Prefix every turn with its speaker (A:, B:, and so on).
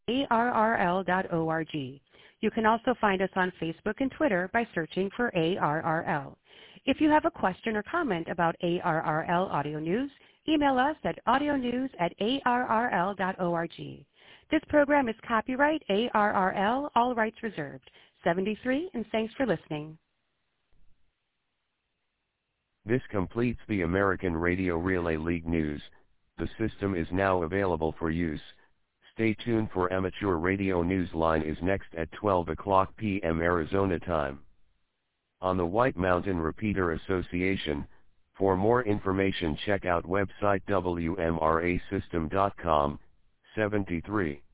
A: ARRL.org. You can also find us on Facebook and Twitter by searching for ARRL. If you have a question or comment about ARRL Audio News, email us at audionews@arrl.org. This program is copyright ARRL, all rights reserved. 73, and thanks for listening.
B: This completes the American Radio Relay League news. The system is now available for use. Stay tuned for Amateur Radio Newsline is next at 12 o'clock p.m. Arizona time. On the White Mountain Repeater Association, for more information check out website WMRAsystem.com. 73.